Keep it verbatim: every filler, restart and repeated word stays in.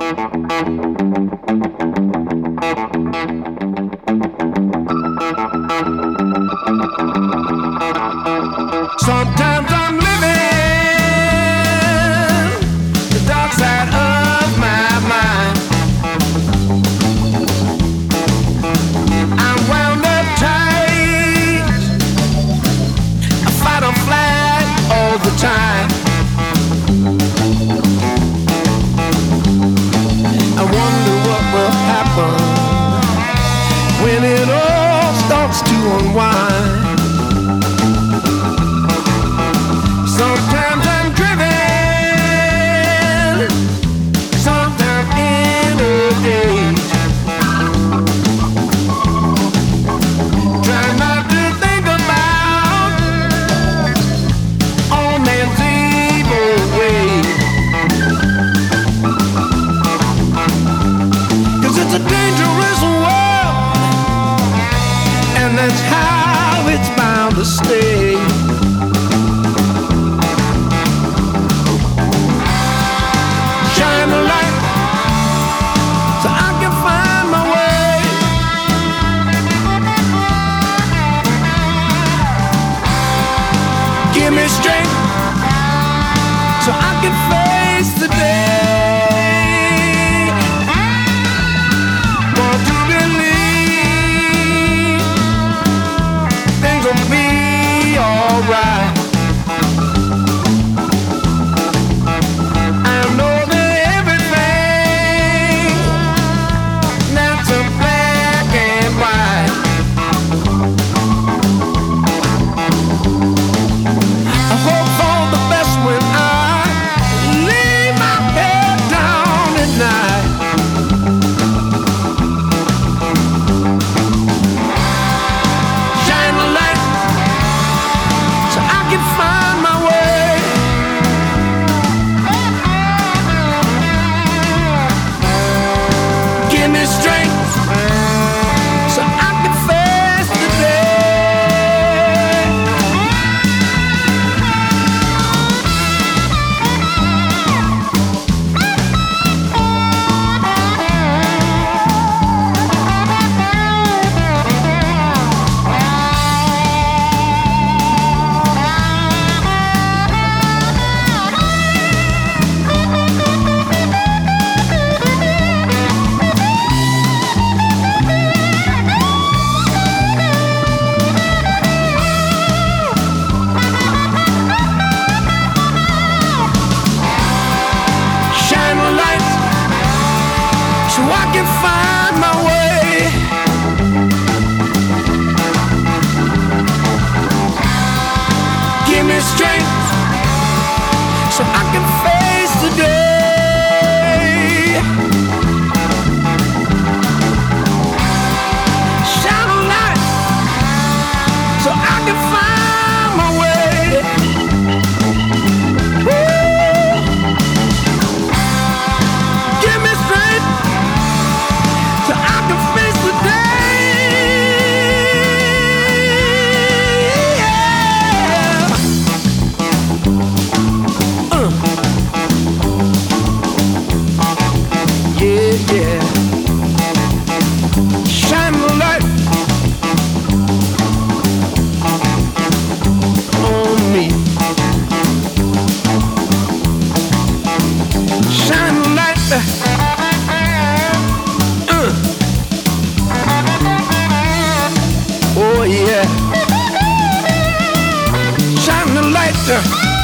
Sometimes I'm living the dark side of my mind. I'm wound up tight, I fight or flight all the time. I wonder what will happen when it all starts to unwind. Sometimes I'm driven, sometimes in a daze, trying not to think about old man's evil ways. 'Cause it's a dangerous world, and that's how it's bound to stay. Shine a light so I can find my way. Give me strength so I can face the day. Want to believe things will be alright. So I can find my way. Give me strength so I can face the day. Shine a light so I can find my way. Woo. Give me strength so I can face the day. Yeah. Uh. Yeah, yeah. Shine the light on me. Shine the light. Oh yeah, shine the light.